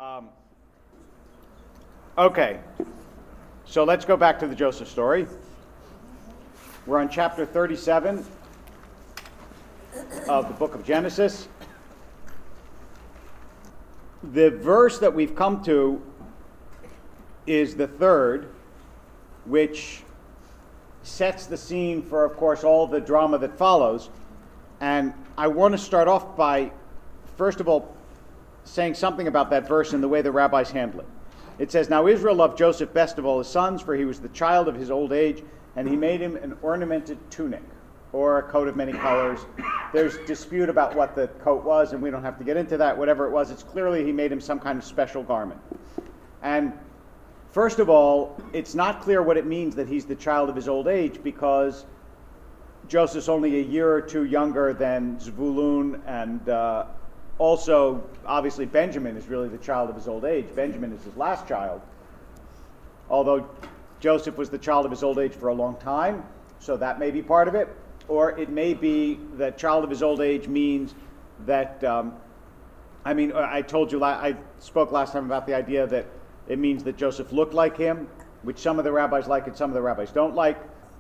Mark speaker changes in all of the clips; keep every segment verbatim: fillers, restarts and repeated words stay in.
Speaker 1: Um, okay, so let's go back to the Joseph story. We're on chapter thirty-seven of the book of Genesis. The verse that we've come to is the third, which sets the scene for, of course, all the drama that follows. And I want to start off by, first of all, saying something about that verse and the way the rabbis handle it. It says, "Now Israel loved Joseph best of all his sons, for he was the child of his old age, and he made him an ornamented tunic," or a coat of many colors. There's dispute about what the coat was, and we don't have to get into that. Whatever it was, it's clearly he made him some kind of special garment. And first of all, it's not clear what it means that he's the child of his old age, because Joseph's only a year or two younger than Zvulun, and uh, also, obviously, Benjamin is really the child of his old age. Benjamin is his last child, although Joseph was the child of his old age for a long time, so that may be part of it. Or it may be that child of his old age means that, um, I mean, I told you, I spoke last time about the idea that it means that Joseph looked like him, which some of the rabbis like and some of the rabbis don't like.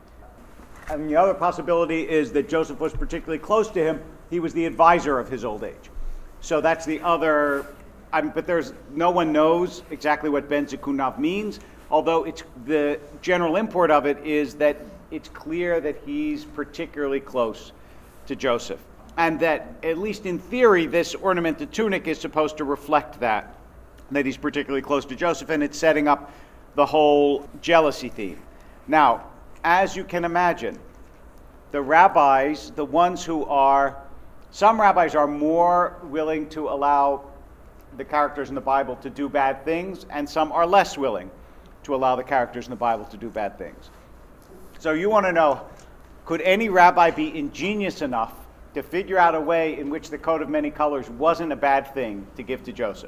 Speaker 1: And the other possibility is that Joseph was particularly close to him. He was the advisor of his old age. So that's the other, I mean, but there's no one knows exactly what Ben Zikunav means, although it's the general import of it is that it's clear that he's particularly close to Joseph. And that, at least in theory, this ornamented tunic is supposed to reflect that, that he's particularly close to Joseph, and it's setting up the whole jealousy theme. Now, as you can imagine, the rabbis, the ones who are, some rabbis are more willing to allow the characters in the Bible to do bad things, and some are less willing to allow the characters in the Bible to do bad things. So you want to know, could any rabbi be ingenious enough to figure out a way in which the coat of many colors wasn't a bad thing to give to Joseph?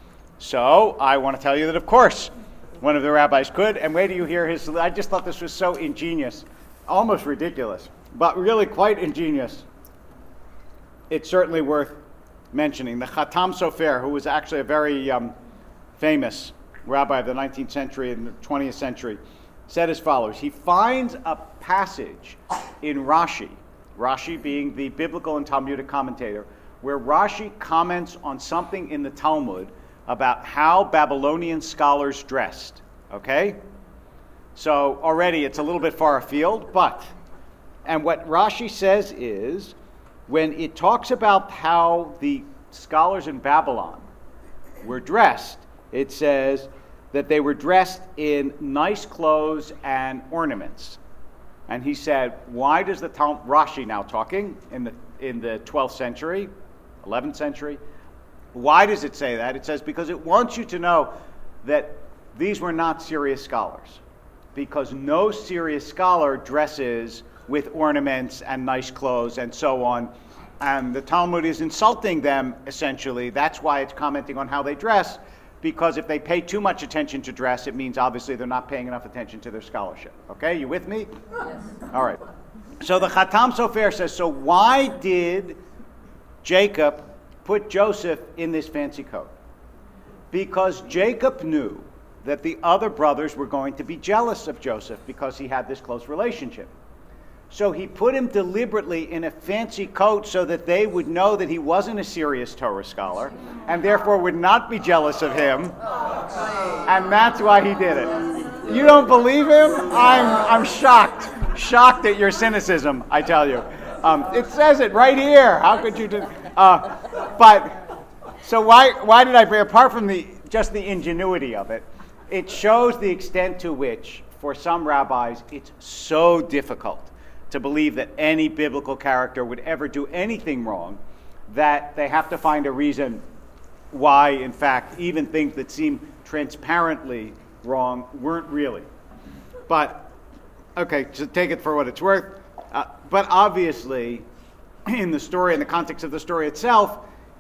Speaker 1: So I want to tell you that, of course, one of the rabbis could. And wait till you hear his, I just thought this was so ingenious, almost ridiculous, but really quite ingenious. It's certainly worth mentioning. The Khatam Sofer, who was actually a very um, famous rabbi of the nineteenth century and the twentieth century, said as follows. He finds a passage in Rashi, Rashi being the biblical and Talmudic commentator, where Rashi comments on something in the Talmud about how Babylonian scholars dressed. Okay? So already it's a little bit far afield, but, and what Rashi says is, when it talks about how the scholars in Babylon were dressed, it says that they were dressed in nice clothes and ornaments. And he said, why does the Talmud, Rashi now talking in the in the twelfth century, eleventh century, why does it say that? It says because it wants you to know that these were not serious scholars, because no serious scholar dresses with ornaments and nice clothes and so on. And the Talmud is insulting them, essentially. That's why it's commenting on how they dress, because if they pay too much attention to dress, it means obviously they're not paying enough attention to their scholarship. Okay, you with me? Yes. All right. So the Khatam Sofer says, so why did Jacob put Joseph in this fancy coat? Because Jacob knew that the other brothers were going to be jealous of Joseph because he had this close relationship. So he put him deliberately in a fancy coat so that they would know that he wasn't a serious Torah scholar and therefore would not be jealous of him. And that's why he did it. You don't believe him? I'm I'm shocked. Shocked at your cynicism, I tell you. Um, it says it right here. How could you do uh, But, so why why did I bring, apart from the just the ingenuity of it, it shows the extent to which, for some rabbis, it's so difficult to believe that any biblical character would ever do anything wrong, that they have to find a reason why, in fact, even things that seem transparently wrong weren't really. But, okay, so take it for what it's worth. Uh, but obviously, in the story, in the context of the story itself,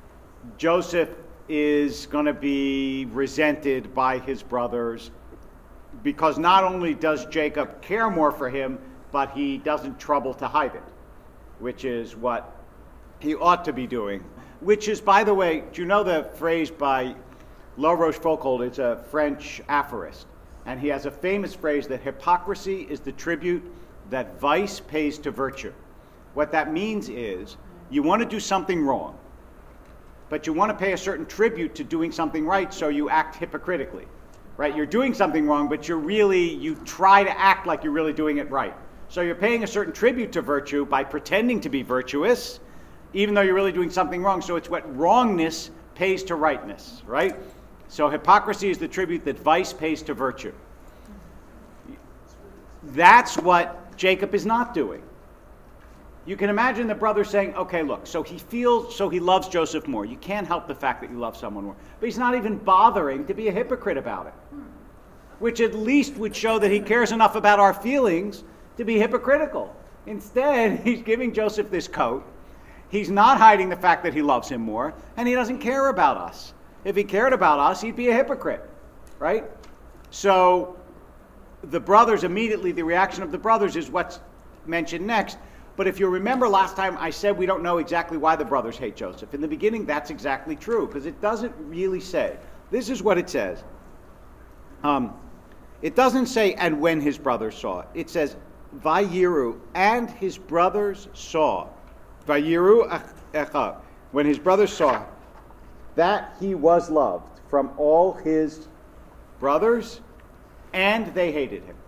Speaker 1: Joseph is going to be resented by his brothers, because not only does Jacob care more for him, but he doesn't trouble to hide it, which is what he ought to be doing. Which is, by the way, do you know the phrase by La Rochefoucauld is a French aphorist, and he has a famous phrase that hypocrisy is the tribute that vice pays to virtue. What that means is you want to do something wrong, but you want to pay a certain tribute to doing something right, so you act hypocritically, right? You're doing something wrong, but you're really, you try to act like you're really doing it right. So you're paying a certain tribute to virtue by pretending to be virtuous, even though you're really doing something wrong. So it's what wrongness pays to rightness, right? So hypocrisy is the tribute that vice pays to virtue. That's what Jacob is not doing. You can imagine the brother saying, okay, look, so he feels, so he loves Joseph more. You can't help the fact that you love someone more. But he's not even bothering to be a hypocrite about it, which at least would show that he cares enough about our feelings to be hypocritical. Instead, he's giving Joseph this coat. He's not hiding the fact that he loves him more, and he doesn't care about us. If he cared about us, he'd be a hypocrite, right? So the brothers, immediately, the reaction of the brothers is what's mentioned next. But if you remember last time, I said we don't know exactly why the brothers hate Joseph. In the beginning, that's exactly true, because it doesn't really say. This is what it says. Um, it doesn't say, and when his brothers saw it. It says, Vayiru, and his brothers saw. Vayiru echa, when his brothers saw that he was loved from all his brothers, and they hated him.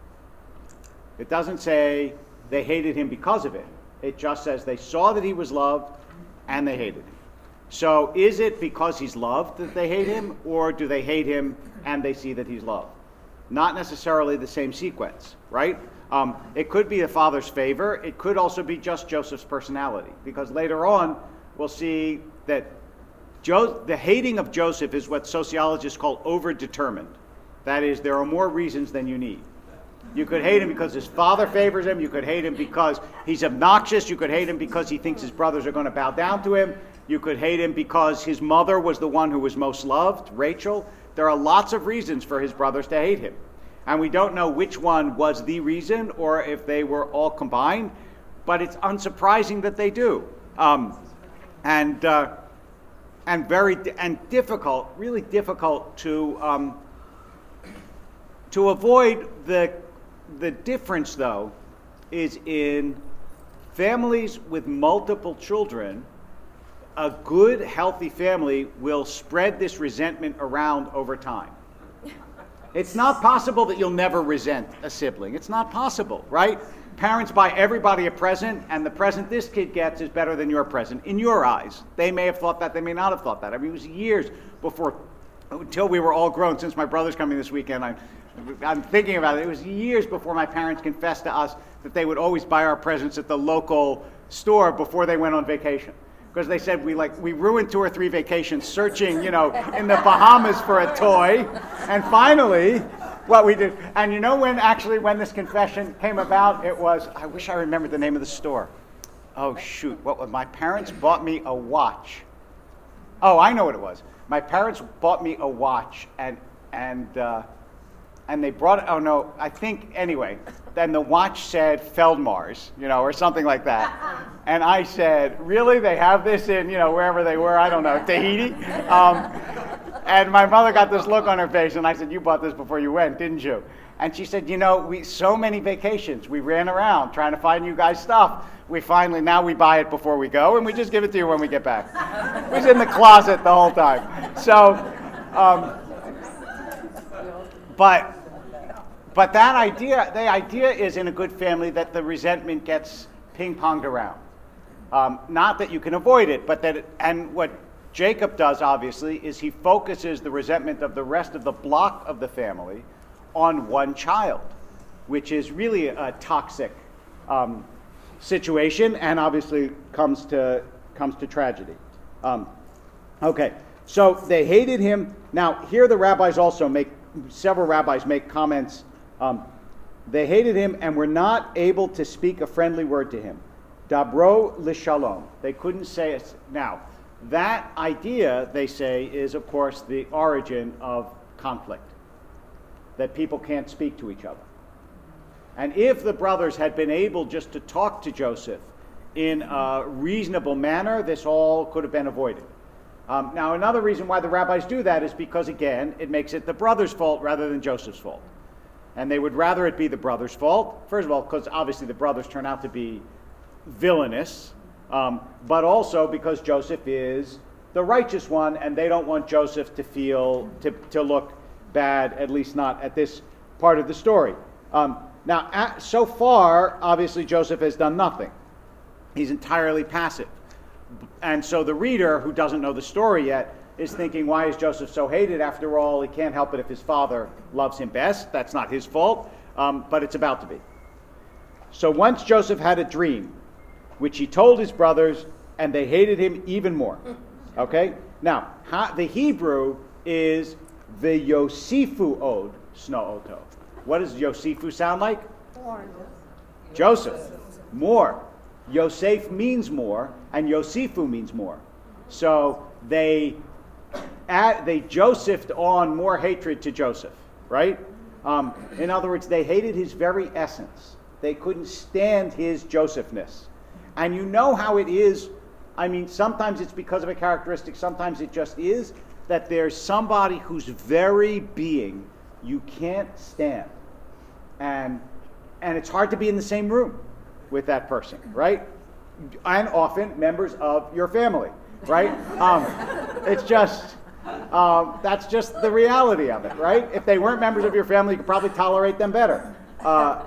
Speaker 1: It doesn't say they hated him because of it. It just says they saw that he was loved, and they hated him. So is it because he's loved that they hate him, or do they hate him and they see that he's loved? Not necessarily the same sequence, right? Um, it could be the father's favor. It could also be just Joseph's personality, because later on we'll see that Jo- the hating of Joseph is what sociologists call overdetermined. That is, there are more reasons than you need. You could hate him because his father favors him. You could hate him because he's obnoxious. You could hate him because he thinks his brothers are going to bow down to him. You could hate him because his mother was the one who was most loved, Rachel. There are lots of reasons for his brothers to hate him. And we don't know which one was the reason or if they were all combined, but it's unsurprising that they do. Um, and uh, and very and difficult, really difficult to um, to avoid. The the difference, though, is in families with multiple children. A good, healthy family will spread this resentment around over time. It's not possible that you'll never resent a sibling. It's not possible, right? Parents buy everybody a present, and the present this kid gets is better than your present, in your eyes. They may have thought that, they may not have thought that. I mean, it was years before, until we were all grown. Since my brother's coming this weekend, I'm, I'm thinking about it. It was years before my parents confessed to us that they would always buy our presents at the local store before they went on vacation. Because they said we like we ruined two or three vacations searching, you know, in the Bahamas for a toy, and finally, what we did. And you know when actually when this confession came about, it was, I wish I remembered the name of the store. Oh shoot, what was my parents bought me a watch. Oh, I know what it was. My parents bought me a watch, and and uh, and they brought it. Oh no, I think anyway. Then the watch said Feldmars, you know, or something like that. And I said, really? They have this in, you know, wherever they were, I don't know, Tahiti? Um, and my mother got this look on her face, and I said, you bought this before you went, didn't you? And she said, you know, we so many vacations. We ran around trying to find you guys stuff. We finally, now we buy it before we go, and we just give it to you when we get back. It was in the closet the whole time. So, um, but... But that idea, the idea is in a good family that the resentment gets ping-ponged around. Um, not that you can avoid it, but that, it, and what Jacob does, obviously, is he focuses the resentment of the rest of the block of the family on one child, which is really a toxic um, situation, and obviously comes to comes to tragedy. Um, okay, so they hated him. Now, here the rabbis also make, several rabbis make comments. Um, they hated him and were not able to speak a friendly word to him. Dabro l'shalom. They couldn't say it. Now, that idea, they say, is, of course, the origin of conflict. That people can't speak to each other. And if the brothers had been able just to talk to Joseph in a reasonable manner, this all could have been avoided. Um, now, another reason why the rabbis do that is because, again, it makes it the brother's fault rather than Joseph's fault. And they would rather it be the brother's fault, first of all, because obviously the brothers turn out to be villainous, um, but also because Joseph is the righteous one, and they don't want Joseph to feel, to, to look bad, at least not at this part of the story. Um, now, at, so far, obviously Joseph has done nothing. He's entirely passive. And so the reader, who doesn't know the story yet, is thinking, why is Joseph so hated? After all, he can't help it if his father loves him best. That's not his fault, um, but it's about to be. So once Joseph had a dream, which he told his brothers, and they hated him even more. Okay? Now, ha- the Hebrew is the Yosifu Od Sno Oto. What does Yosifu sound like?
Speaker 2: Born.
Speaker 1: Joseph. More. Yosef means more, and Yosifu means more. So they add, they Josephed on more hatred to Joseph, right? Um, in other words, they hated his very essence. They couldn't stand his Josephness. And you know how it is. I mean, sometimes it's because of a characteristic, sometimes it just is, that there's somebody whose very being you can't stand. And, and it's hard to be in the same room with that person, right? And often members of your family, right? Um, it's just, um, that's just the reality of it, right? If they weren't members of your family, you could probably tolerate them better. Uh,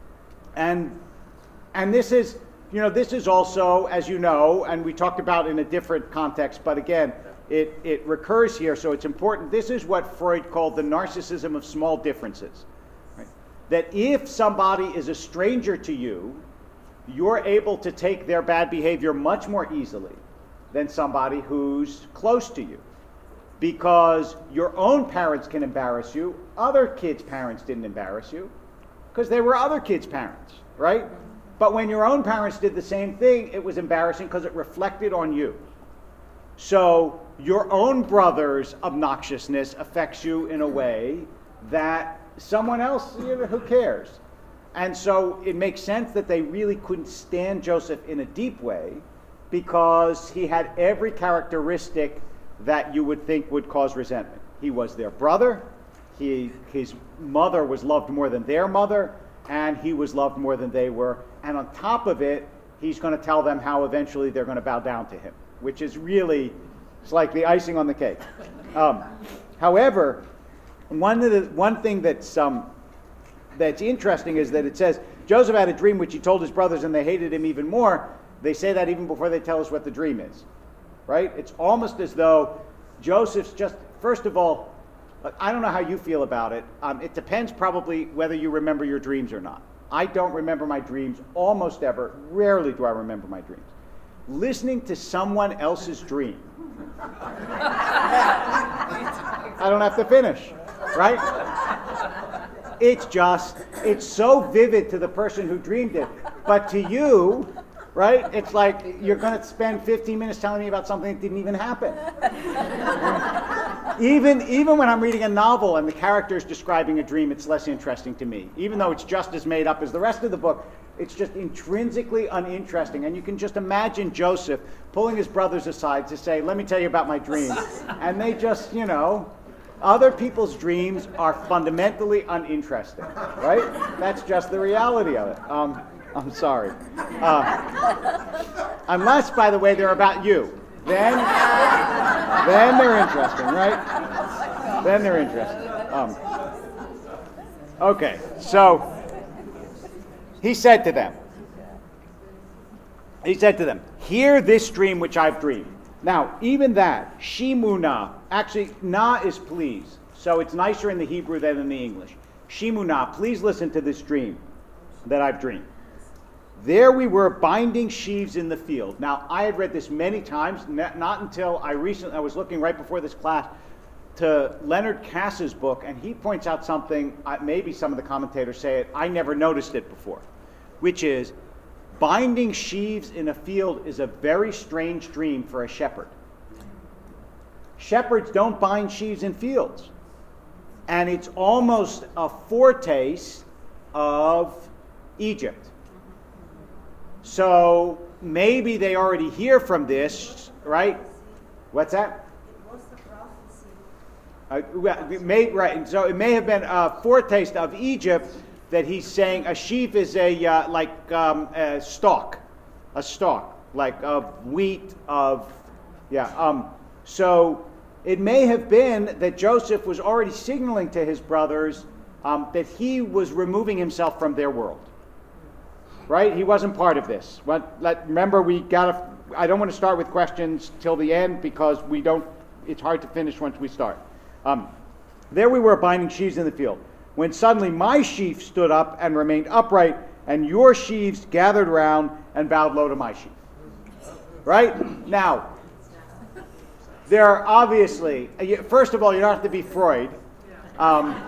Speaker 1: and and this is, you know, this is also, as you know, and we talked about in a different context, but again, it, it recurs here, so it's important. This is what Freud called the narcissism of small differences. Right? That if somebody is a stranger to you, you're able to take their bad behavior much more easily than somebody who's close to you. Because your own parents can embarrass you, other kids' parents didn't embarrass you, because they were other kids' parents, right? But when your own parents did the same thing, it was embarrassing because it reflected on you. So your own brother's obnoxiousness affects you in a way that someone else, you know, who cares? And so it makes sense that they really couldn't stand Joseph in a deep way because he had every characteristic that you would think would cause resentment. He was their brother, he, his mother was loved more than their mother, and he was loved more than they were. And on top of it, he's going to tell them how eventually they're going to bow down to him, which is really, it's like the icing on the cake. Um, however, one of the one thing that's um, that's interesting is that it says Joseph had a dream which he told his brothers, and they hated him even more. They say that even before they tell us what the dream is, right? It's almost as though Joseph's just, first of all, I don't know how you feel about it. Um, it depends probably whether you remember your dreams or not. I don't remember my dreams almost ever. Rarely do I remember my dreams. Listening to someone else's dream, I don't have to finish, right? It's just, it's so vivid to the person who dreamed it. But to you, right, it's like you're going to spend fifteen minutes telling me about something that didn't even happen. Even, even when I'm reading a novel and the character is describing a dream, it's less interesting to me. Even though it's just as made up as the rest of the book, it's just intrinsically uninteresting. And you can just imagine Joseph pulling his brothers aside to say, let me tell you about my dream. And they just, you know, other people's dreams are fundamentally uninteresting, right? That's just the reality of it. Um, I'm sorry. Uh, unless, by the way, they're about you. Then, then they're interesting, right? Then they're interesting. Um, okay, so he said to them, he said to them, hear this dream which I've dreamed. Now, even that, Shimuna, actually, na is please. So it's nicer in the Hebrew than in the English. Shimuna, please listen to this dream that I've dreamed. There we were binding sheaves in the field. Now, I had read this many times, not until I recently, I was looking right before this class to Leonard Cass's book, and he points out something, maybe some of the commentators say it, I never noticed it before, which is binding sheaves in a field is a very strange dream for a shepherd. Shepherds don't bind sheaves in fields. And it's almost a foretaste of Egypt. So maybe they already hear from this, right? What's that? Uh, well, it may, right, and so it may have been a foretaste of Egypt that he's saying a sheaf is a uh, like um, a stalk, a stalk, like of wheat, of, yeah. Um, so it may have been that Joseph was already signaling to his brothers um, that he was removing himself from their world, right? He wasn't part of this. Well, let, remember, we got to, I don't want to start with questions till the end because we don't, it's hard to finish once we start. Um, there we were binding sheaves in the field, when suddenly my sheaf stood up and remained upright, and your sheaves gathered round and bowed low to my sheaf. Right? Now, there are obviously, first of all, you don't have to be Freud um,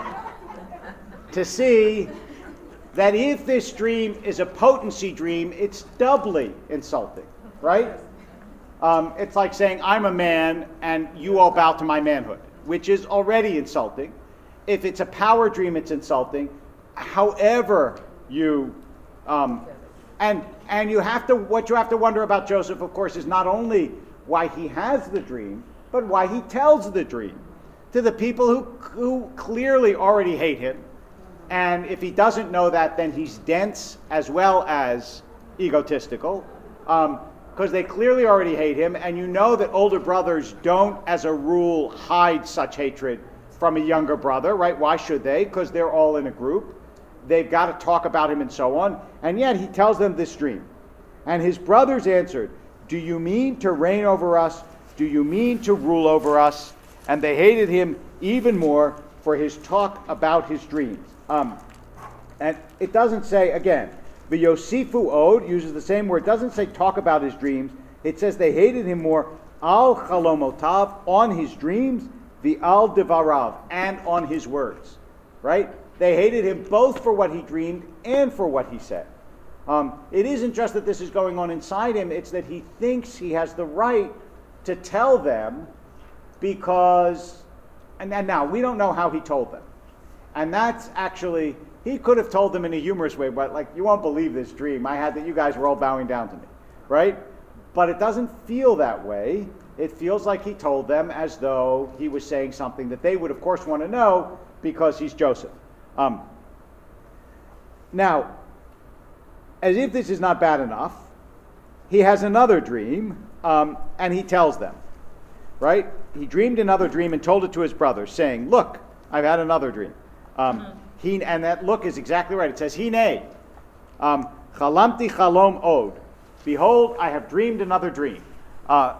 Speaker 1: to see that if this dream is a potency dream, it's doubly insulting, right? Um, it's like saying, I'm a man and you all bow to my manhood, which is already insulting. If it's a power dream, it's insulting. However you, um, and and you have to, what you have to wonder about Joseph, of course, is not only why he has the dream, but why he tells the dream to the people who who clearly already hate him. And if he doesn't know that, then he's dense as well as egotistical. Um, because they clearly already hate him, and you know that older brothers don't, as a rule, hide such hatred from a younger brother, right? Why should they? Because they're all in a group. They've got to talk about him and so on. And yet he tells them this dream. And his brothers answered, do you mean to reign over us? Do you mean to rule over us? And they hated him even more for his talk about his dreams. Um, and it doesn't say, again, the Yosifu Od uses the same word. It doesn't say talk about his dreams. It says they hated him more al chalomotav, on his dreams, the al devarav, and on his words. Right? They hated him both for what he dreamed and for what he said. Um, it isn't just that this is going on inside him. It's that he thinks he has the right to tell them because, and, and now we don't know how he told them. And that's actually, he could have told them in a humorous way, but like, you won't believe this dream I had that you guys were all bowing down to me, right? But it doesn't feel that way. It feels like he told them as though he was saying something that they would, of course, want to know because he's Joseph. Um, now, as if this is not bad enough, he has another dream, um, and he tells them, right? He dreamed another dream and told it to his brothers, saying, look, I've had another dream. Um, he, and that look is exactly right. It says, Hine, um, chalamti chalom od. Behold, I have dreamed another dream. Uh,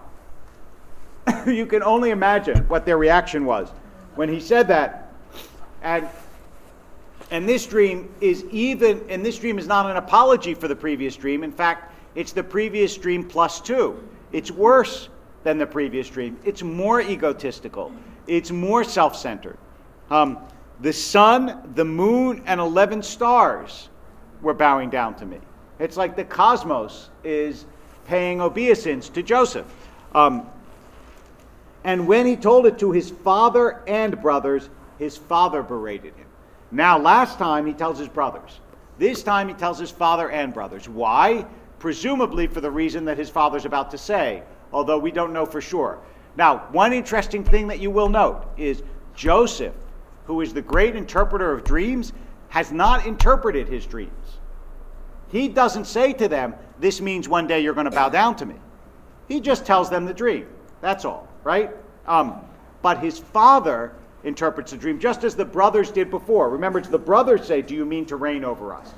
Speaker 1: you can only imagine what their reaction was when he said that. And and this dream is even, and this dream is not an apology for the previous dream. In fact, it's the previous dream plus two. It's worse than the previous dream. It's more egotistical. It's more self-centered. Um, the sun, the moon, and eleven stars were bowing down to me. It's like the cosmos is paying obeisance to Joseph. Um, and when he told it to his father and brothers, his father berated him. Now, last time he tells his brothers. This time he tells his father and brothers. Why? Presumably for the reason that his father's about to say, although we don't know for sure. Now, one interesting thing that you will note is Joseph, who is the great interpreter of dreams, has not interpreted his dreams. He doesn't say to them, this means one day you're going to bow down to me. He just tells them the dream. That's all, right? Um, but his father interprets the dream, just as the brothers did before. Remember, it's the brothers say, do you mean to reign over us?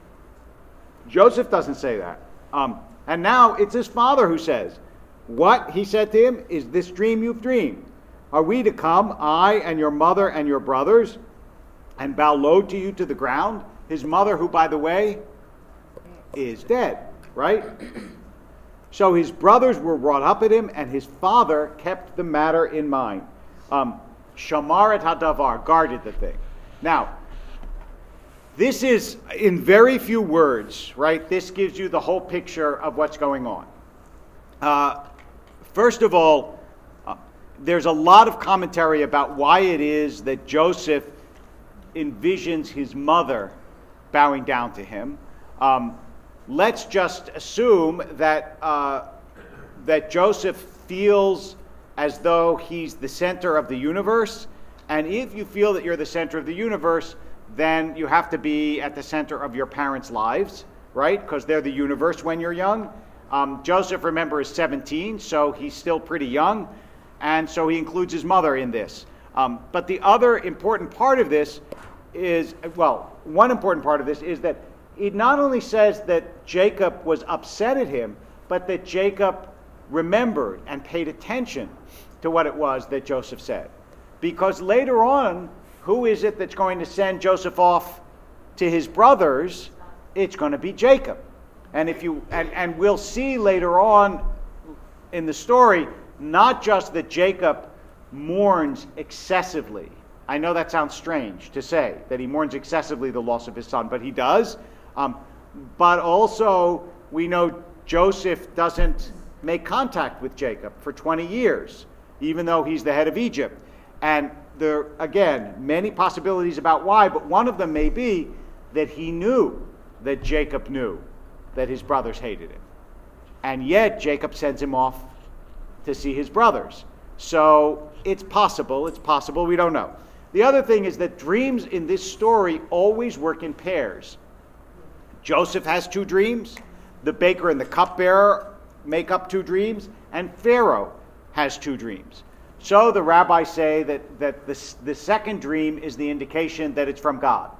Speaker 1: Joseph doesn't say that. Um, and now it's his father who says, what, he said to him, is this dream you've dreamed? Are we to come, I and your mother and your brothers, and bow low to you to the ground? His mother, who, by the way, is dead, right? So his brothers were brought up at him, and his father kept the matter in mind. Um, Shamar et hadavar, guarded the thing. Now, this is in very few words, right? This gives you the whole picture of what's going on. Uh, first of all, uh, there's a lot of commentary about why it is that Joseph envisions his mother bowing down to him. Um, let's just assume that uh, that Joseph feels as though he's the center of the universe. And if you feel that you're the center of the universe, then you have to be at the center of your parents' lives, right? Because they're the universe when you're young. Um, Joseph, remember, is seventeen, so he's still pretty young. And so he includes his mother in this. Um, but the other important part of this is, well, one important part of this is that it not only says that Jacob was upset at him, but that Jacob remembered and paid attention to what it was that Joseph said. Because later on, who is it that's going to send Joseph off to his brothers? It's going to be Jacob. And if you and, and we'll see later on in the story, not just that Jacob mourns excessively. I know that sounds strange to say, that he mourns excessively the loss of his son, but he does. Um, but also, we know Joseph doesn't make contact with Jacob for twenty years, even though he's the head of Egypt. And there, again, many possibilities about why, but one of them may be that he knew that Jacob knew that his brothers hated him. And yet, Jacob sends him off to see his brothers. So, it's possible, it's possible, we don't know. The other thing is that dreams in this story always work in pairs. Joseph has two dreams, the baker and the cupbearer make up two dreams, and Pharaoh has two dreams. So the rabbis say that, that the, the second dream is the indication that it's from God.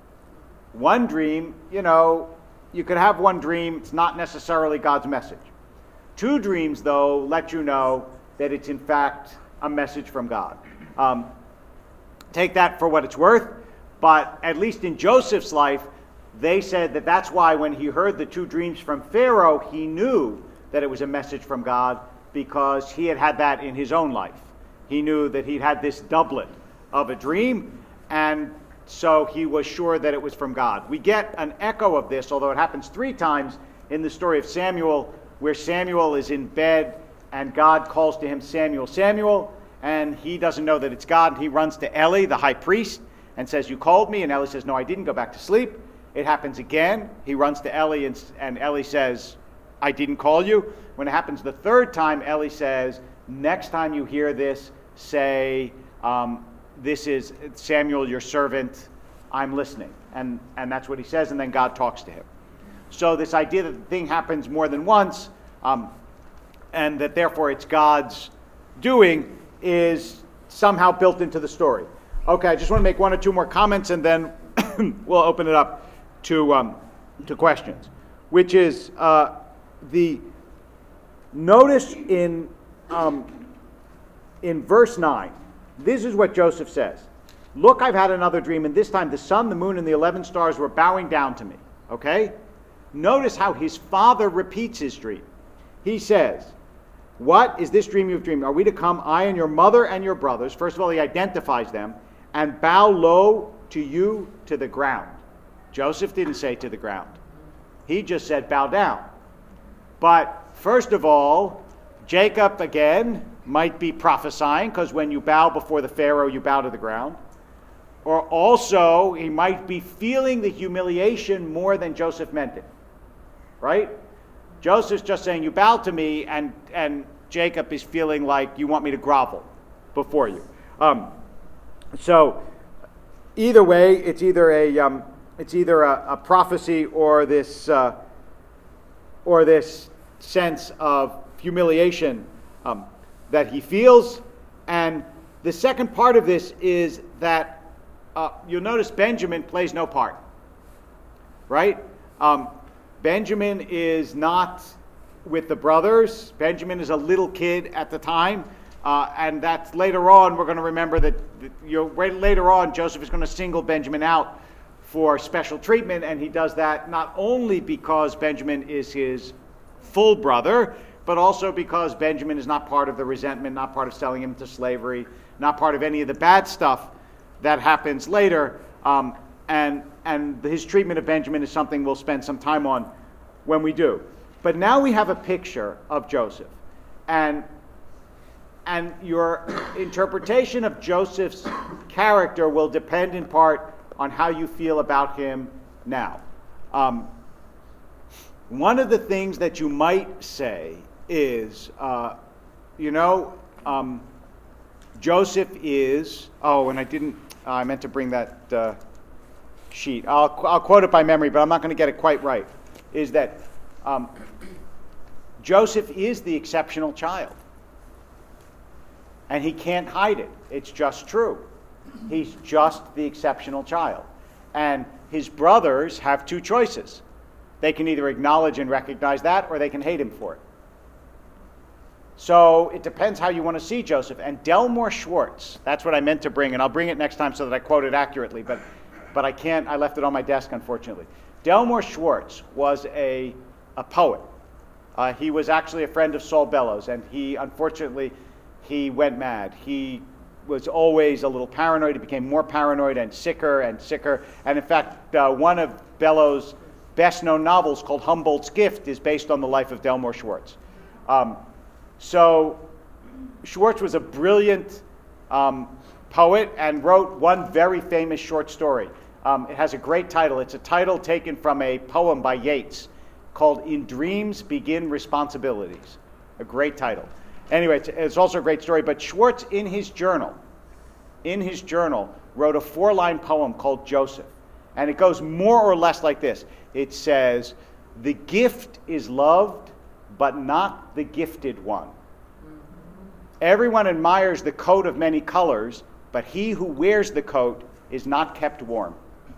Speaker 1: One dream, you know, you could have one dream, it's not necessarily God's message. Two dreams, though, let you know that it's in fact a message from God. Um, take that for what it's worth, but at least in Joseph's life, they said that that's why when he heard the two dreams from Pharaoh, he knew that it was a message from God, because he had had that in his own life. He knew that he'd had this doublet of a dream, and so he was sure that it was from God. We get an echo of this, although it happens three times in the story of Samuel, where Samuel is in bed and God calls to him, Samuel, Samuel, and he doesn't know that it's God, and he runs to Eli, the high priest, and says, you called me? And Eli says, no, I didn't, go back to sleep. It happens again. He runs to Eli, and, and Eli says, I didn't call you. When it happens the third time, Eli says, next time you hear this, say, um, this is Samuel, your servant, I'm listening. And, and that's what he says, and then God talks to him. So this idea that the thing happens more than once, um, and that therefore it's God's doing, is somehow built into the story. Okay, I just want to make one or two more comments, and then we'll open it up to um, to questions. Which is uh, the notice in um, in verse nine. This is what Joseph says. Look, I've had another dream, and this time the sun, the moon, and the eleven stars were bowing down to me. Okay? Notice how his father repeats his dream. He says, what is this dream you've dreamed? Are we to come, I and your mother and your brothers? First of all, he identifies them, and bow low to you to the ground. Joseph didn't say to the ground. He just said bow down. But first of all, Jacob, again, might be prophesying, because when you bow before the Pharaoh, you bow to the ground. Or also, he might be feeling the humiliation more than Joseph meant it. Right? Joseph's just saying, you bow to me, and, and Jacob is feeling like you want me to grovel before you. Um, so, either way, it's either a um, it's either a, a prophecy or this uh, or this sense of humiliation um, that he feels. And the second part of this is that uh, you'll notice Benjamin plays no part. Right? Um, Benjamin is not with the brothers. Benjamin is a little kid at the time. Uh, and that's later on, we're going to remember that, that you know, later on, Joseph is going to single Benjamin out for special treatment. And he does that not only because Benjamin is his full brother, but also because Benjamin is not part of the resentment, not part of selling him to slavery, not part of any of the bad stuff that happens later. Um, and and his treatment of Benjamin is something we'll spend some time on when we do. But now we have a picture of Joseph. And, and your interpretation of Joseph's character will depend in part on how you feel about him now. Um, one of the things that you might say is, uh, you know, um, Joseph is, oh, and I didn't, uh, I meant to bring that uh, sheet. I'll, I'll quote it by memory, but I'm not going to get it quite right, is that um, Joseph is the exceptional child. And he can't hide it. It's just true. He's just the exceptional child. And his brothers have two choices. They can either acknowledge and recognize that, or they can hate him for it. So it depends how you want to see Joseph. And Delmore Schwartz, that's what I meant to bring, and I'll bring it next time so that I quote it accurately, but, but I can't, I left it on my desk, unfortunately. Delmore Schwartz was a, a poet. Uh, he was actually a friend of Saul Bellows, and he, unfortunately, he went mad. He was always a little paranoid. He became more paranoid and sicker and sicker. And in fact, uh, one of Bellows' best-known novels called Humboldt's Gift is based on the life of Delmore Schwartz. Um, so Schwartz was a brilliant um, poet and wrote one very famous short story. Um, it has a great title. It's a title taken from a poem by Yeats called In Dreams Begin Responsibilities. A great title. Anyway, it's, it's also a great story, but Schwartz, in his journal, in his journal, wrote a four-line poem called Joseph. And it goes more or less like this. It says, "The gift is loved, but not the gifted one. Everyone admires the coat of many colors, but he who wears the coat is not kept warm."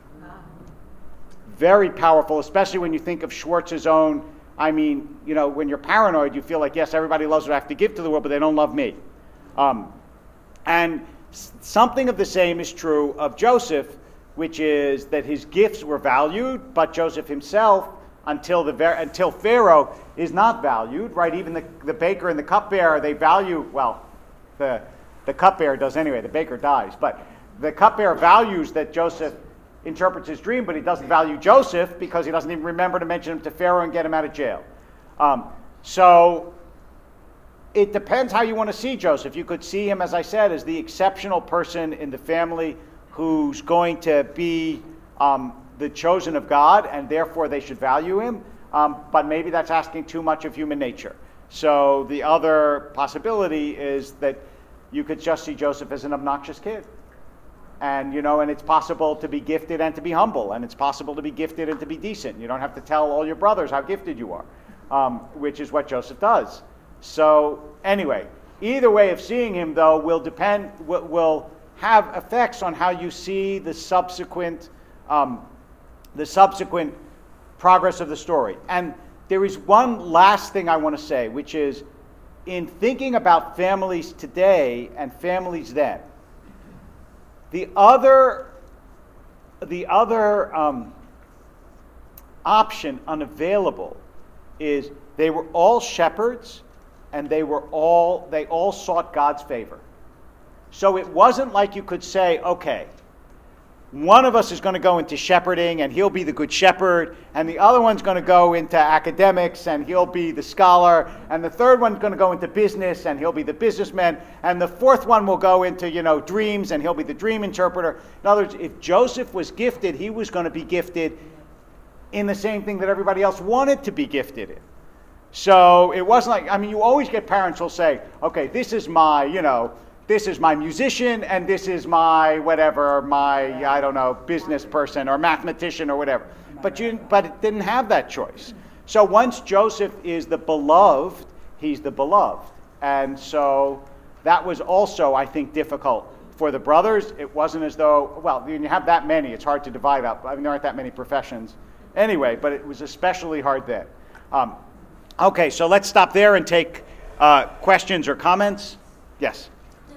Speaker 1: Very powerful, especially when you think of Schwartz's own, I mean, you know, when you're paranoid, you feel like, yes, everybody loves what I have to give to the world, but they don't love me. Um, and s- something of the same is true of Joseph, which is that his gifts were valued, but Joseph himself, until the ver- until Pharaoh, is not valued, right? Even the, the baker and the cupbearer, they value, well, the, the cupbearer does anyway, the baker dies, but the cupbearer values that Joseph interprets his dream, but he doesn't value Joseph because he doesn't even remember to mention him to Pharaoh and get him out of jail. Um, so it depends how you want to see Joseph. You could see him, as I said, as the exceptional person in the family who's going to be um, the chosen of God, and therefore they should value him. Um, but maybe that's asking too much of human nature. So the other possibility is that you could just see Joseph as an obnoxious kid. And, you know, and it's possible to be gifted and to be humble, and it's possible to be gifted and to be decent. You don't have to tell all your brothers how gifted you are, um, which is what Joseph does. So, anyway, either way of seeing him, though, will depend, will, will have effects on how you see the subsequent, um, the subsequent progress of the story. And there is one last thing I want to say, which is, in thinking about families today and families then, The other, the other um, option unavailable is they were all shepherds, and they were all they all sought God's favor. So it wasn't like you could say, okay, one of us is going to go into shepherding, and he'll be the good shepherd, and the other one's going to go into academics, and he'll be the scholar, and the third one's going to go into business, and he'll be the businessman, and the fourth one will go into, you know, dreams, and he'll be the dream interpreter. In other words, if Joseph was gifted, he was going to be gifted in the same thing that everybody else wanted to be gifted in. So it wasn't like, I mean, you always get parents who'll say, okay, this is my, you know, this is my musician, and this is my whatever, my, I don't know, business person or mathematician or whatever. But you, but it didn't have that choice. So once Joseph is the beloved, he's the beloved. And so that was also, I think, difficult for the brothers. It wasn't as though, well, when you have that many, it's hard to divide up. I mean, there aren't that many professions anyway, but it was especially hard then. Um, okay, so let's stop there and take uh, questions or comments. Yes?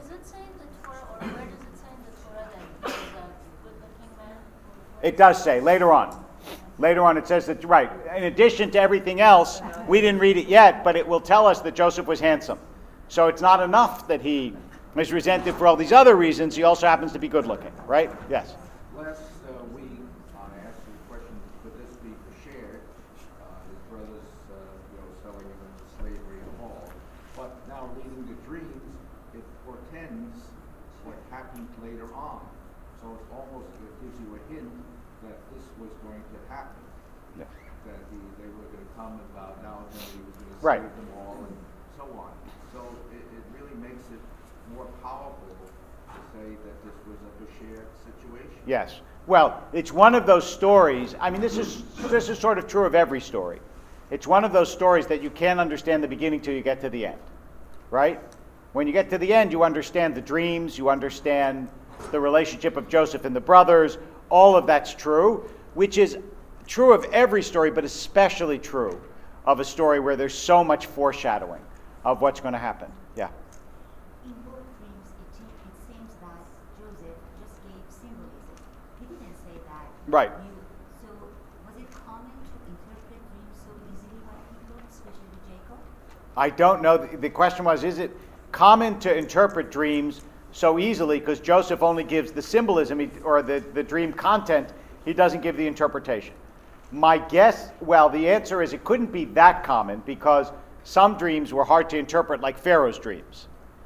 Speaker 1: It does say, later on. Later on it says that, right, in addition to everything else, we didn't read it yet, but it will tell us that Joseph was handsome. So it's not enough that he is resented for all these other reasons. He also happens to be good looking, right? Yes?
Speaker 2: Last uh, week, I asked you a question, could this be shared? Uh, his brothers, uh, you know, selling him into slavery and all. But now reading the dreams, it portends what happened later on. So it's almost, it gives you a hint that this was going to happen.
Speaker 1: Yeah.
Speaker 2: That he, they were going to come and bow down, and he was going to
Speaker 1: right.
Speaker 2: save them all. And so so on. So it, it really makes it more powerful to say that this was a Besher situation.
Speaker 1: Yes. Well, it's one of those stories. I mean, this is this is sort of true of every story. It's one of those stories that you can't understand the beginning till you get to the end, right? When you get to the end, you understand the dreams, you understand the relationship of Joseph and the brothers. All of that's true, which is true of every story, but especially true of a story where there's so much foreshadowing of what's going to happen. Yeah.
Speaker 3: In both dreams, it, it seems that Joseph just gave symbolism. He didn't say that.
Speaker 1: Right.
Speaker 3: You, so was it common to interpret dreams so easily by people, especially Jacob?
Speaker 1: I don't know. The, the question was, is it common to interpret dreams so easily because Joseph only gives the symbolism he, or the, the dream content, he doesn't give the interpretation? My guess, well, the answer is it couldn't be that common because some dreams were hard to interpret, like Pharaoh's dreams.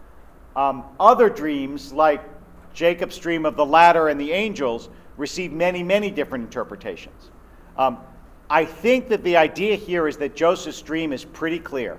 Speaker 1: Um, other dreams, like Jacob's dream of the ladder and the angels, received many, many different interpretations. Um, I think that the idea here is that Joseph's dream is pretty clear.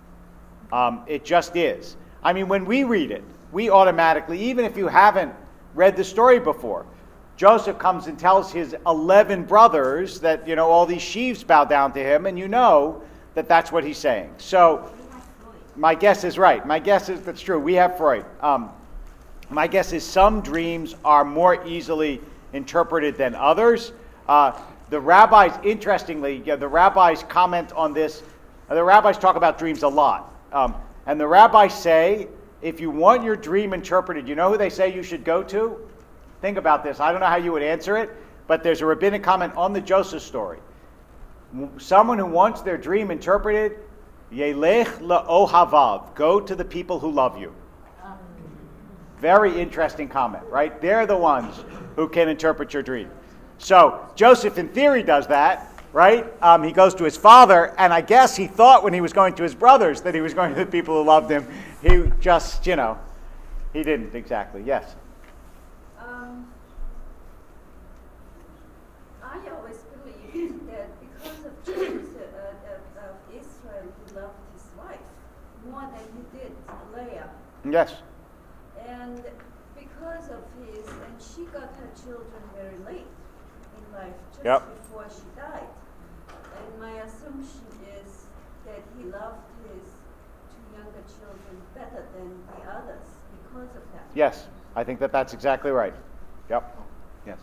Speaker 1: Um, it just is. I mean, when we read it, we automatically, even if you haven't read the story before, Joseph comes and tells his eleven brothers that, you know, all these sheaves bow down to him, and you know that that's what he's saying. So my guess is right. My guess is that's true. We have Freud. Um, my guess is some dreams are more easily interpreted than others. Uh, the rabbis, interestingly, yeah, the rabbis comment on this. Uh, the rabbis talk about dreams a lot. Um, and the rabbis say, if you want your dream interpreted, you know who they say you should go to? Think about this. I don't know how you would answer it, but there's a rabbinic comment on the Joseph story. Someone who wants their dream interpreted, Yelech la'ohavav, go to the people who love you. Very interesting comment, right? They're the ones who can interpret your dream. So Joseph, in theory, does that, right? Um, he goes to his father, and I guess he thought when he was going to his brothers that he was going to the people who loved him. He just, you know, he didn't exactly. Yes?
Speaker 4: Um, I always believed that because of James uh, of, of Israel, he loved his wife more than he did Leah.
Speaker 1: Yes.
Speaker 4: And because of his, and she got her children very late in life, just
Speaker 1: Yep.
Speaker 4: before she died. And my assumption is that he loved his two younger children better than the others because of that.
Speaker 1: Yes. I think that that's exactly right. Yep. Yes.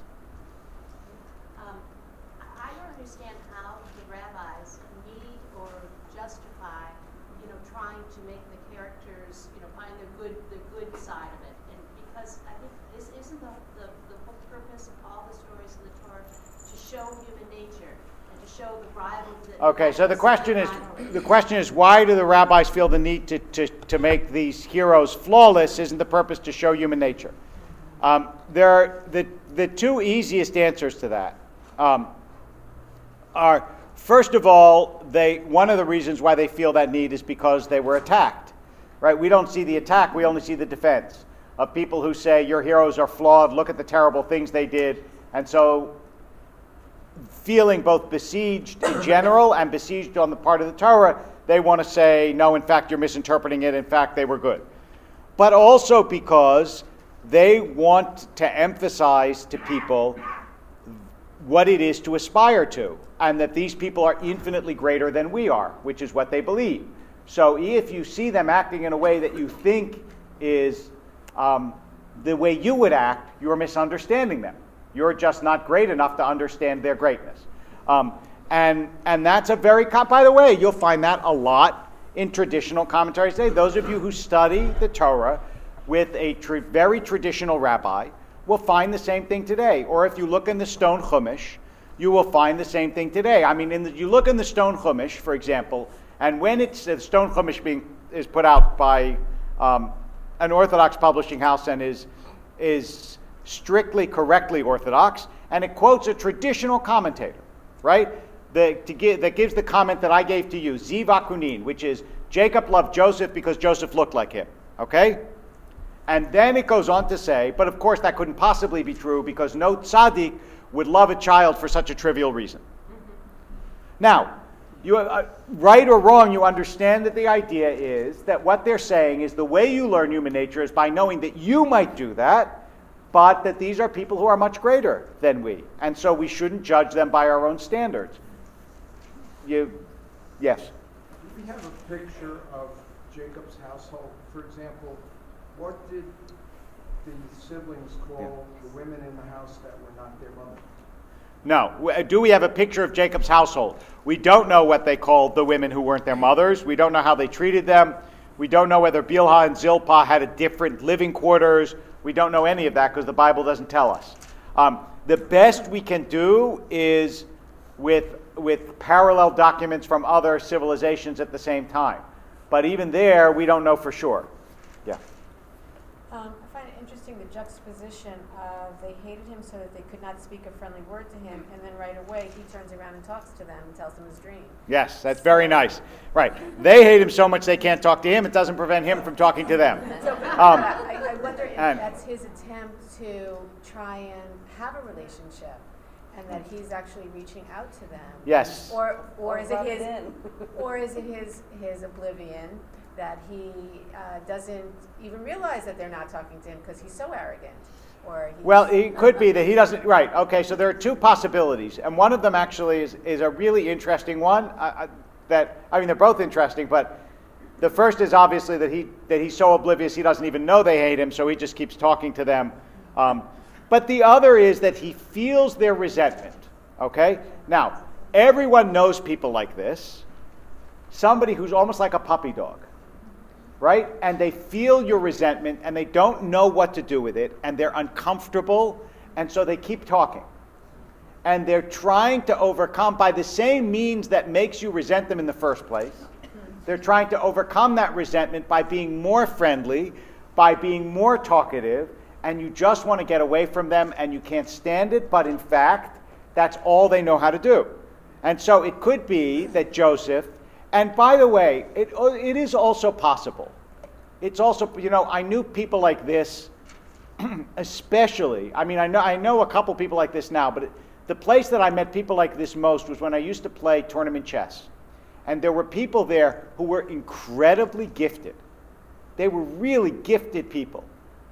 Speaker 5: Um, I I don't understand how the rabbis need or justify, you know, trying to make the characters, you know, find the good, the good side of it, and because I think this isn't the, the the whole purpose of all the stories in the Torah to show human nature and to show the rivalry. That
Speaker 1: Okay, so the question is, the question is, why do the rabbis feel the need to, to, to make these heroes flawless? Isn't the purpose to show human nature? Um, there are the, the two easiest answers to that um, are, first of all, they one of the reasons why they feel that need is because they were attacked. Right? We don't see the attack, we only see the defense of people who say your heroes are flawed, look at the terrible things they did. And so feeling both besieged in general and besieged on the part of the Torah, they want to say, no, in fact, you're misinterpreting it. In fact, they were good. But also because they want to emphasize to people what it is to aspire to, and that these people are infinitely greater than we are, which is what they believe. So if you see them acting in a way that you think is um, the way you would act, you're misunderstanding them. You're just not great enough to understand their greatness. Um, and and that's a very, by the way, you'll find that a lot in traditional commentaries today. Those of you who study the Torah with a tr- very traditional rabbi will find the same thing today. Or if you look in the Stone Chumash, you will find the same thing today. I mean, in the, you look in the Stone Chumash, for example, and when it's the Stone Chumash being is put out by um, an Orthodox publishing house and is is strictly correctly Orthodox, and it quotes a traditional commentator, right? The, to give, that gives the comment that I gave to you, Ziv Akunin, which is Jacob loved Joseph because Joseph looked like him, okay? And then it goes on to say, but of course that couldn't possibly be true because no tzaddik would love a child for such a trivial reason. Now, You, uh, right or wrong, you understand that the idea is that what they're saying is the way you learn human nature is by knowing that you might do that, but that these are people who are much greater than we, and so we shouldn't judge them by our own standards. You, yes?
Speaker 2: We have a picture of Jacob's household. For example, what did the siblings call the women in the house that were not their mother?
Speaker 1: No. Do we have a picture of Jacob's household? We don't know what they called the women who weren't their mothers. We don't know how they treated them. We don't know whether Bilhah and Zilpah had a different living quarters. We don't know any of that because the Bible doesn't tell us. Um, the best we can do is with, with parallel documents from other civilizations at the same time. But even there, we don't know for sure. Yeah.
Speaker 6: Um, I find it interesting the juxtaposition of they hated him so that they could not speak a friendly word to him, and then right away he turns around and talks to them and tells them his dream.
Speaker 1: Yes, that's very nice. Right. They hate him so much they can't talk to him. It doesn't prevent him from talking to them.
Speaker 6: So,
Speaker 1: Um,
Speaker 6: I, I wonder if
Speaker 1: and-
Speaker 6: that's his attempt to try and have a relationship, and that he's actually reaching out to them.
Speaker 1: Yes.
Speaker 6: Or, or is it
Speaker 4: Rub
Speaker 6: his,
Speaker 4: in.
Speaker 6: or is it his his oblivion that he uh, doesn't even realize that they're not talking to him because he's so arrogant? Or he's,
Speaker 1: Well, it could be that he doesn't. Right. Okay. So there are two possibilities, and one of them actually is, is a really interesting one. Uh, uh, that I mean, they're both interesting, but the first is obviously that he that he's so oblivious he doesn't even know they hate him, so he just keeps talking to them. Um, but the other is that he feels their resentment. Okay. Now, everyone knows people like this. Somebody who's almost like a puppy dog. Right? And they feel your resentment, and they don't know what to do with it, and they're uncomfortable, and so they keep talking. And they're trying to overcome, by the same means that makes you resent them in the first place, they're trying to overcome that resentment by being more friendly, by being more talkative, and you just want to get away from them, and you can't stand it, but in fact, that's all they know how to do. And so it could be that Joseph, and by the way, it, it is also possible. It's also, you know, I knew people like this, especially, I mean, I know I know a couple people like this now, but it, the place that I met people like this most was when I used to play tournament chess. And there were people there who were incredibly gifted. They were really gifted people,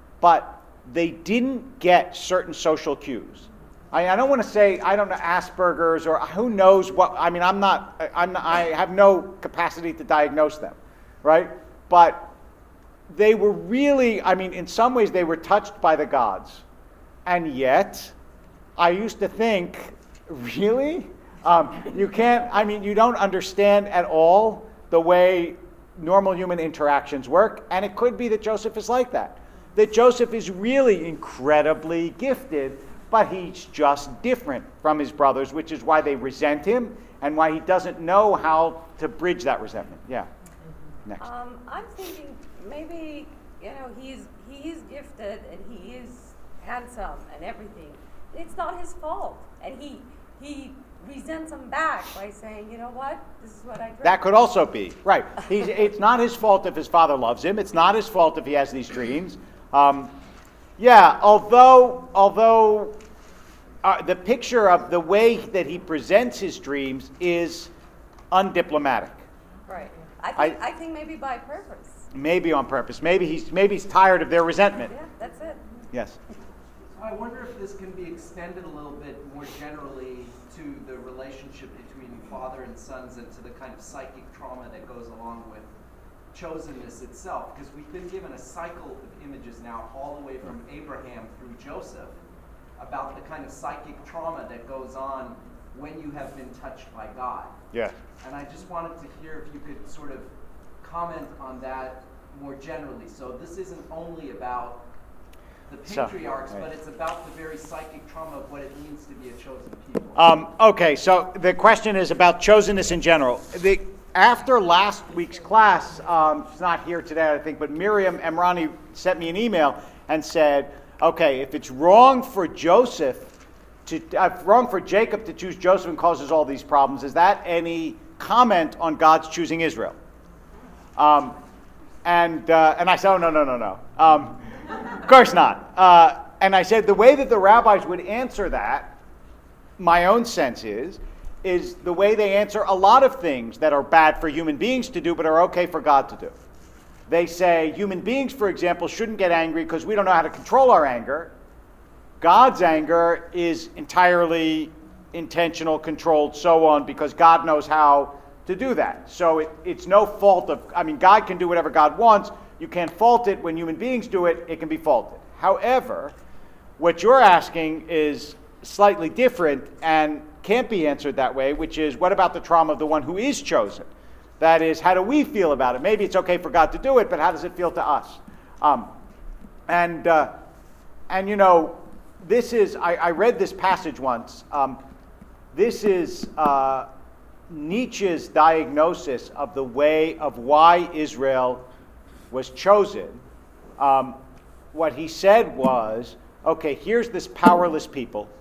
Speaker 1: but they didn't get certain social cues. I, I don't want to say, I don't know, Asperger's or who knows what. I mean, I'm not, I'm not, I have no capacity to diagnose them, right? But they were really, I mean, in some ways they were touched by the gods. And yet, I used to think, really? Um, you can't, I mean, you don't understand at all the way normal human interactions work. And it could be that Joseph is like that. That Joseph is really incredibly gifted, but he's just different from his brothers, which is why they resent him and why he doesn't know how to bridge that resentment. Yeah. Next.
Speaker 4: Um, I'm thinking maybe, you know, he's he is gifted and he is handsome and everything. It's not his fault, and he he resents him back by saying, you know what, this is what I dreamt.
Speaker 1: That could also be right. He's, it's not his fault if his father loves him. It's not his fault if he has these dreams. Um, Yeah, although although uh, the picture of the way that he presents his dreams is undiplomatic.
Speaker 4: Right. I think,
Speaker 1: I-
Speaker 4: I, think maybe by purpose.
Speaker 1: Maybe on purpose. Maybe he's maybe he's tired of their resentment.
Speaker 4: Yeah, that's it.
Speaker 1: Yes.
Speaker 7: I wonder if this can be extended a little bit more generally to the relationship between father and sons and to the kind of psychic trauma that goes along with chosenness itself, because we've been given a cycle of images now all the way from Abraham through Joseph about the kind of psychic trauma that goes on when you have been touched by God.
Speaker 1: Yeah.
Speaker 7: And I just wanted to hear if you could sort of comment on that more generally. So this isn't only about the
Speaker 1: So,
Speaker 7: patriarchs,
Speaker 1: right.
Speaker 7: but it's about the very psychic trauma of what it means to be a chosen people.
Speaker 1: Um, okay, so the question is about chosenness in general. The, after last week's class, um, she's not here today, I think, but Miriam Emrani sent me an email and said, okay, if it's wrong for Joseph to, uh, wrong for Jacob to choose Joseph and causes all these problems, is that any comment on God's choosing Israel? Um, and uh, and I said, oh, no, no, no, no. Um, of course not. Uh, and I said the way that the rabbis would answer that, my own sense is, is the way they answer a lot of things that are bad for human beings to do but are okay for God to do. They say human beings, for example, shouldn't get angry because we don't know how to control our anger. God's anger is entirely intentional, controlled, so on, because God knows how to do that. So it, it's no fault of, I mean, God can do whatever God wants. You can't fault it. When human beings do it, it can be faulted. However, what you're asking is slightly different and can't be answered that way, which is, what about the trauma of the one who is chosen? That is, how do we feel about it? Maybe it's okay for God to do it, but how does it feel to us? Um, and, uh, and, you know, this is, I, I read this passage once. Um, this is uh, Nietzsche's diagnosis of the way of why Israel was chosen. Um, what he said was, okay, here's this powerless people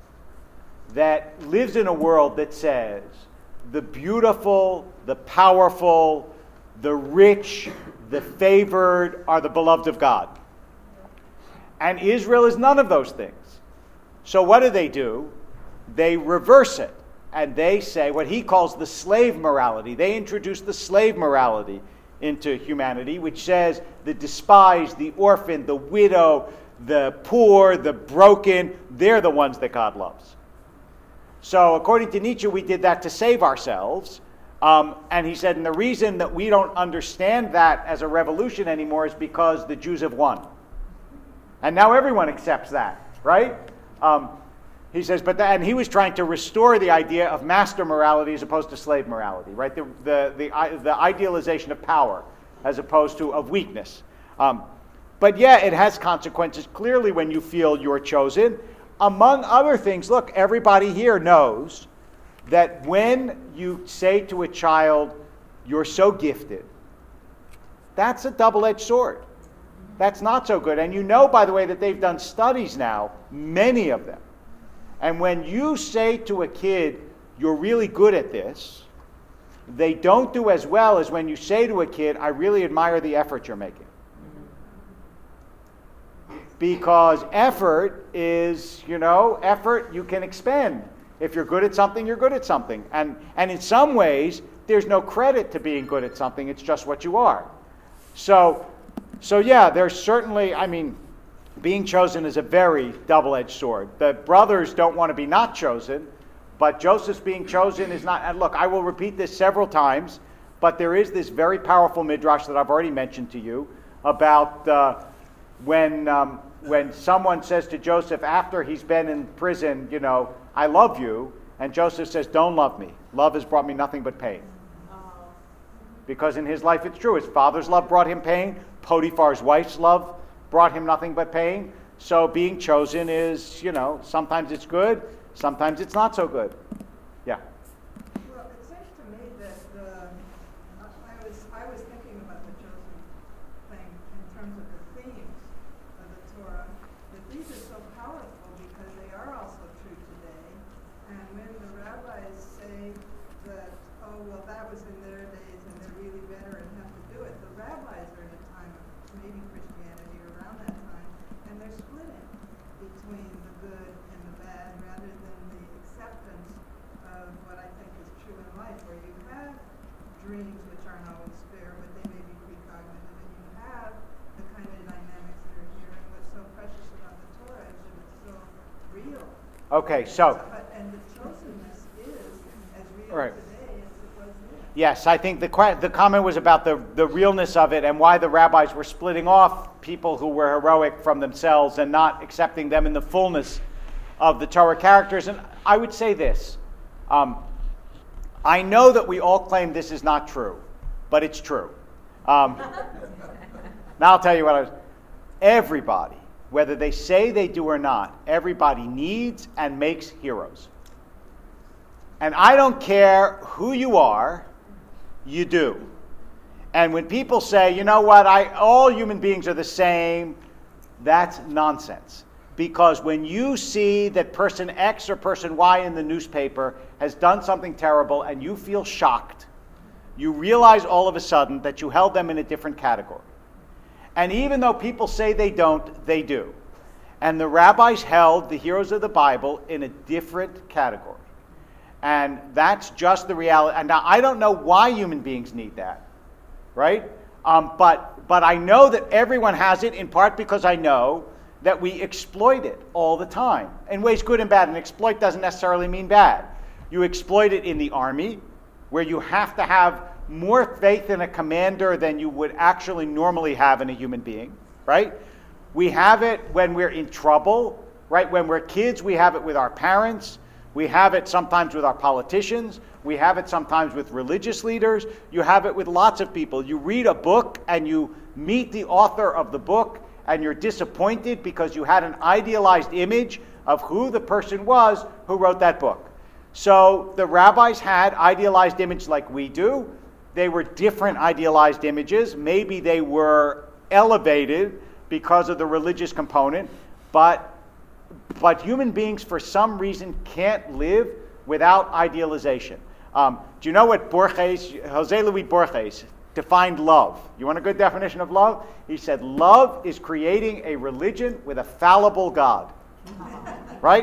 Speaker 1: that lives in a world that says the beautiful, the powerful, the rich, the favored are the beloved of God. And Israel is none of those things. So what do they do? They reverse it. And they say what he calls the slave morality. They introduce the slave morality into humanity, which says the despised, the orphan, the widow, the poor, the broken, they're the ones that God loves. So according to Nietzsche, we did that to save ourselves. Um, and he said, and the reason that we don't understand that as a revolution anymore is because the Jews have won. And now everyone accepts that, right? Um, he says, but that, and he was trying to restore the idea of master morality as opposed to slave morality, right? The the the, the idealization of power as opposed to of weakness. Um, but yeah, it has consequences clearly when you feel you're chosen. Among other things, look, everybody here knows that when you say to a child, you're so gifted, that's a double-edged sword. That's not so good. And you know, by the way, that they've done studies now, many of them. And when you say to a kid, you're really good at this, they don't do as well as when you say to a kid, I really admire the effort you're making. Because effort is, you know, effort you can expend. If you're good at something, you're good at something. And, and in some ways, there's no credit to being good at something. It's just what you are. So, so yeah, there's certainly, I mean, being chosen is a very double-edged sword. The brothers don't want to be not chosen, but Joseph's being chosen is not, and look, I will repeat this several times, but there is this very powerful midrash that I've already mentioned to you about uh, when um, when someone says to Joseph after he's been in prison, you know, I love you, and Joseph says, don't love me. Love has brought me nothing but pain. Because in his life it's true. His father's love brought him pain. Potiphar's wife's love brought him nothing but pain. So being chosen is, you know, sometimes it's good, sometimes it's not so good. Yeah.
Speaker 8: Well, it seems to me that uh, I was I was thinking about the chosen thing in terms of the themes of the Torah. That these are so powerful because they are also true today. And when the rabbis say that, oh well, that was in their days and they're really better and have to do it, the rabbis are in a time of maybe Christianity around that time, and they're splitting between the good and the bad rather than the acceptance of what I think is true in life, where you have dreams which aren't always fair, but they may be precognitive, and you have the kind of dynamics that are here. And what's so precious about the Torah is that it's so real.
Speaker 1: Okay, so.
Speaker 8: But, and the chosenness is as real
Speaker 1: Right.
Speaker 8: today as it was then.
Speaker 1: Yes, I think the que- the comment was about the, the realness of it and why the rabbis were splitting off people who were heroic from themselves and not accepting them in the fullness of the Torah characters. And I would say this. Um, I know that we all claim this is not true, but it's true. Um, now I'll tell you what I was... Everybody, whether they say they do or not, everybody needs and makes heroes. And I don't care who you are, you do. And when people say, you know what, I all human beings are the same, that's nonsense. Because when you see that person X or person Y in the newspaper has done something terrible and you feel shocked, you realize all of a sudden that you held them in a different category. And even though people say they don't, they do. And the rabbis held the heroes of the Bible in a different category. And that's just the reality. And now I don't know why human beings need that, right? Um, but but I know that everyone has it, in part because I know that we exploit it all the time in ways good and bad. And exploit doesn't necessarily mean bad. You exploit it in the army, where you have to have more faith in a commander than you would actually normally have in a human being, right? We have it when we're in trouble, right? When we're kids, we have it with our parents. We have it sometimes with our politicians. We have it sometimes with religious leaders. You have it with lots of people. You read a book and you meet the author of the book and you're disappointed because you had an idealized image of who the person was who wrote that book. So the rabbis had idealized images like we do. They were different idealized images. Maybe they were elevated because of the religious component, but but human beings for some reason can't live without idealization. Um, do you know what Borges, Jose Luis Borges, defined love? You want a good definition of love? He said, love is creating a religion with a fallible God. Right?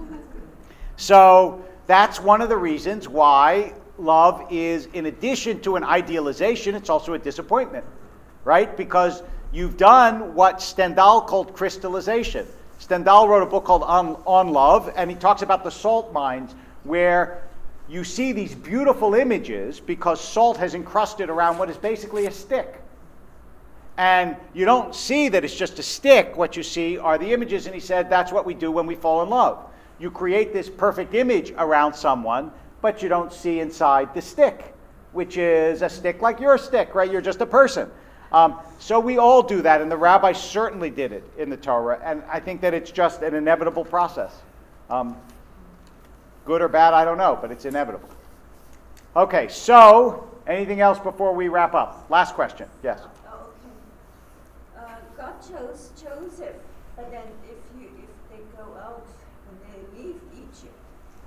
Speaker 1: So that's one of the reasons why love is, in addition to an idealization, it's also a disappointment. Right? Because you've done what Stendhal called crystallization. Stendhal wrote a book called On, On Love, and he talks about the salt mines, where you see these beautiful images because salt has encrusted around what is basically a stick. And you don't see that it's just a stick. What you see are the images, and he said that's what we do when we fall in love. You create this perfect image around someone, but you don't see inside the stick, which is a stick like your stick, right? You're just a person. Um, so we all do that, and the rabbis certainly did it in the Torah, and I think that it's just an inevitable process. Um, good or bad, I don't know, but it's inevitable. Okay, so anything else before we wrap up? Last question. Yes?
Speaker 9: Oh, okay. Uh, God chose Joseph, but then if you if they go out when they leave Egypt,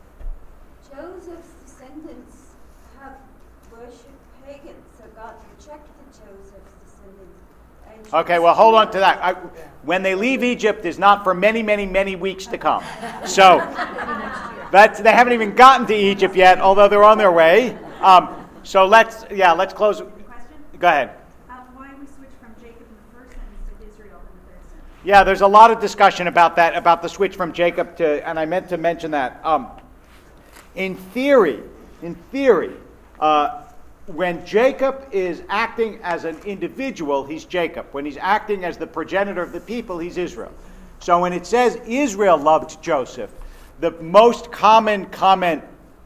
Speaker 9: Joseph's descendants have worshipped pagans, so God rejected Joseph's descendants. And
Speaker 1: Okay, well, hold on to that. I, when they leave Egypt is not for many, many, many weeks to come. So that's, they haven't even gotten to Egypt yet, although they're on their way. Um, so let's, yeah, let's close.
Speaker 10: Question?
Speaker 1: Go ahead.
Speaker 10: Um, why we switch from Jacob in the first sentence to Israel in the third sentence?
Speaker 1: Yeah, there's a lot of discussion about that, about the switch from Jacob to, and I meant to mention that. Um, in theory, in theory, uh, when Jacob is acting as an individual, he's Jacob. When he's acting as the progenitor of the people, he's Israel. So when it says Israel loved Joseph, the most common comment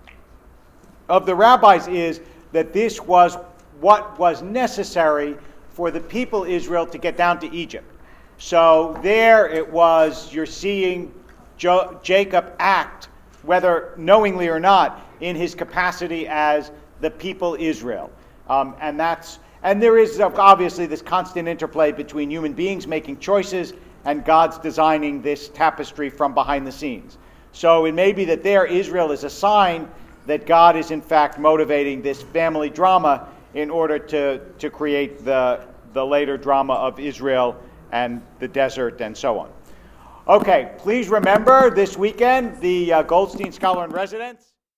Speaker 1: of the rabbis is that this was what was necessary for the people Israel to get down to Egypt. So there it was, you're seeing jo- Jacob act, whether knowingly or not, in his capacity as the people Israel. Um, and that's and there is obviously this constant interplay between human beings making choices and God's designing this tapestry from behind the scenes. So it may be that there Israel is a sign that God is in fact motivating this family drama in order to, to create the, the later drama of Israel and the desert and so on. Okay, please remember this weekend the uh, Goldstein Scholar in Residence.